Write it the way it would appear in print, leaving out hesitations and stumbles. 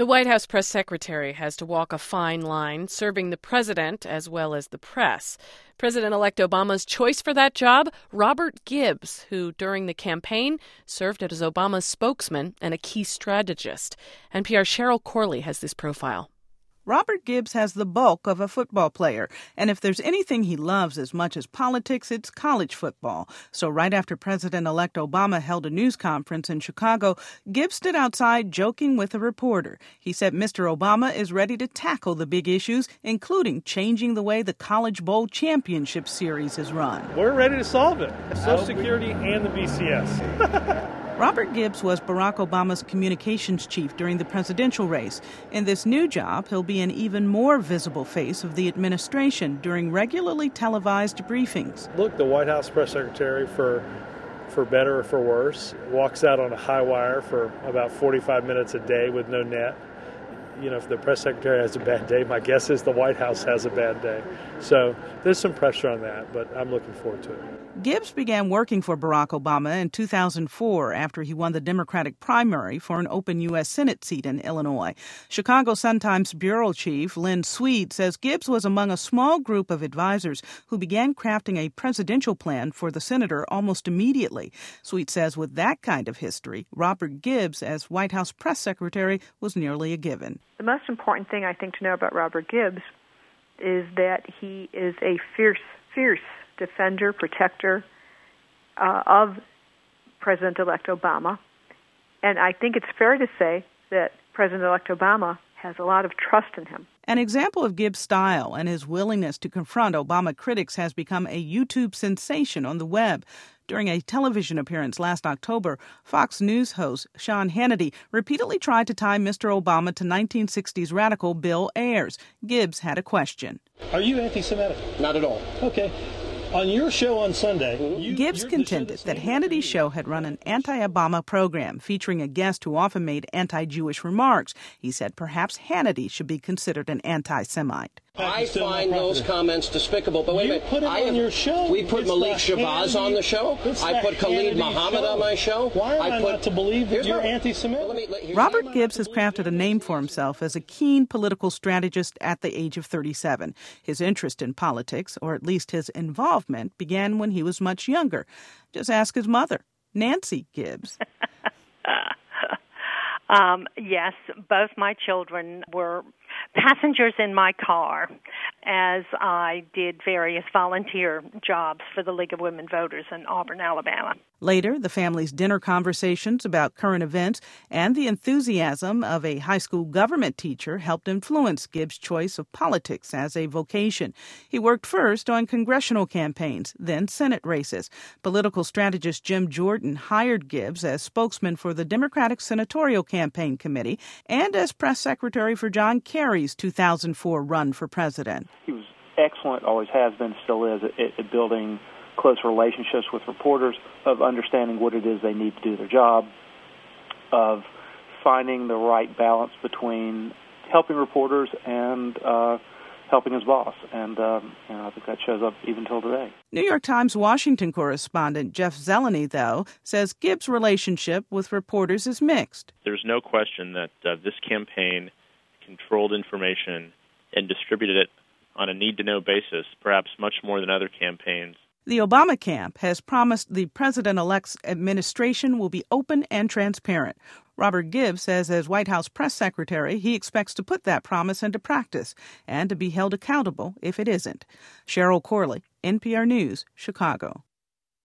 The White House press secretary has to walk a fine line, serving the president as well as the press. President-elect Obama's choice for that job, Robert Gibbs, who during the campaign served as Obama's spokesman and a key strategist. NPR's Cheryl Corley has this profile. Robert Gibbs has the bulk of a football player, and if there's anything he loves as much as politics, it's college football. So right after President-elect Obama held a news conference in Chicago, Gibbs stood outside joking with a reporter. He said Mr. Obama is ready to tackle the big issues, including changing the way the College Bowl Championship Series is run. We're ready to solve it. Social Security and the BCS. Robert Gibbs was Barack Obama's communications chief during the presidential race. In this new job, he'll be an even more visible face of the administration during regularly televised briefings. Look, the White House press secretary, for better or for worse, walks out on a high wire for about 45 minutes a day with no net. You know, if the press secretary has a bad day, my guess is the White House has a bad day. So there's some pressure on that, but I'm looking forward to it. Gibbs began working for Barack Obama in 2004 after he won the Democratic primary for an open U.S. Senate seat in Illinois. Chicago Sun-Times bureau chief Lynn Swede says Gibbs was among a small group of advisors who began crafting a presidential plan for the senator almost immediately. Swede says with that kind of history, Robert Gibbs as White House press secretary was nearly a given. The most important thing I think to know about Robert Gibbs is that he is a fierce defender, protector of President-elect Obama. And I think it's fair to say that President-elect Obama has a lot of trust in him. An example of Gibbs' style and his willingness to confront Obama critics has become a YouTube sensation on the web. During a television appearance last October, Fox News host Sean Hannity repeatedly tried to tie Mr. Obama to 1960s radical Bill Ayers. Gibbs had a question. Are you anti-Semitic? Not at all. Okay. On your show on Sunday, Gibbs contended that Hannity's show had run an anti-Obama program featuring a guest who often made anti-Jewish remarks. He said perhaps Hannity should be considered an anti-Semite. I find those comments despicable, but wait a minute. Put it on your show. We put Malik Shabazz on the show. I put Khalid Muhammad on my show. Why am I not to believe that you're anti-Semitic? Robert Gibbs has crafted a name for himself as a keen political strategist at the age of 37. His interest in politics, or at least his involvement, began when he was much younger. Just ask his mother, Nancy Gibbs. Yes, both my children were passengers in my car as I did various volunteer jobs for the League of Women Voters in Auburn, Alabama. Later, the family's dinner conversations about current events and the enthusiasm of a high school government teacher helped influence Gibbs' choice of politics as a vocation. He worked first on congressional campaigns, then Senate races. Political strategist Jim Jordan hired Gibbs as spokesman for the Democratic Senatorial Campaign Committee and as press secretary for John Kerry's 2004 run for president. He was excellent, always has been, still is, at building close relationships with reporters, of understanding what it is they need to do their job, of finding the right balance between helping reporters and helping his boss. And I think that shows up even till today. New York Times Washington correspondent Jeff Zeleny, though, says Gibbs' relationship with reporters is mixed. There's no question that this campaign controlled information and distributed it on a need-to-know basis, perhaps much more than other campaigns. The Obama camp has promised the president-elect's administration will be open and transparent. Robert Gibbs says as White House press secretary, he expects to put that promise into practice and to be held accountable if it isn't. Cheryl Corley, NPR News, Chicago.